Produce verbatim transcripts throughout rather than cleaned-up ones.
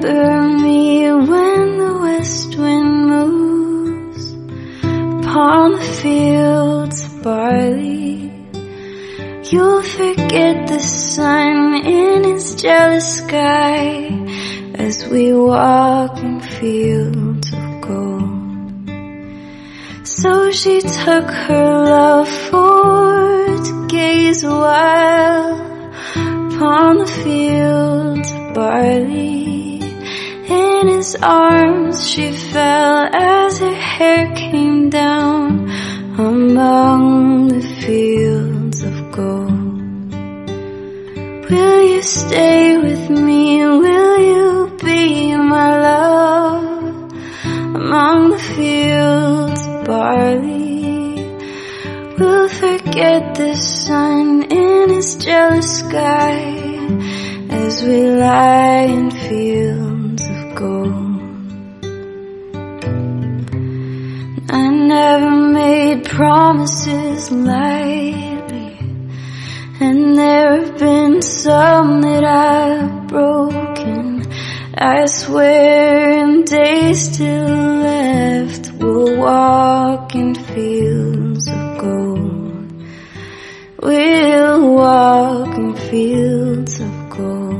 remember me when the west wind moves upon the fields of barley. You'll forget the sun in his jealous sky as we walk in fields of gold. So she took her love for to gaze a while upon the fields of barley. In his arms she fell as her hair came down among the fields of gold. Will you stay with me? Will you be my love among the fields of barley? We'll forget the sun in his jealous sky as we lie in fields of gold. I never made promises lightly, and there have been some that I've broken. I swear in days still left we'll walk in fields of gold. We'll walk in fields of gold.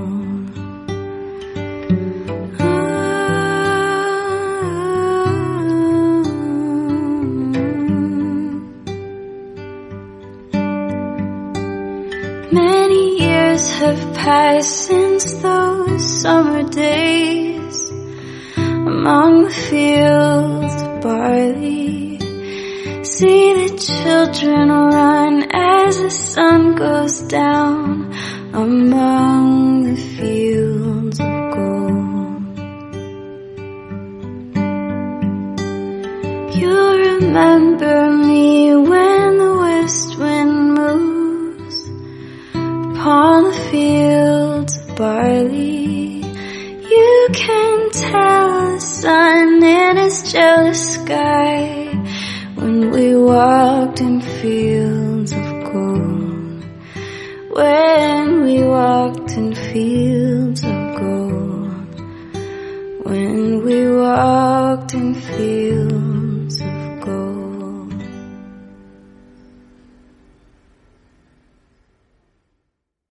Many years have passed since those summer days among the fields of barley. See the children run as the sun goes down among the fields of gold. You remember me when the west wind moves upon the fields of barley. You can tell the sun in his jealous sky when we walked in fields of gold. When we walked in fields of gold. When we walked in fields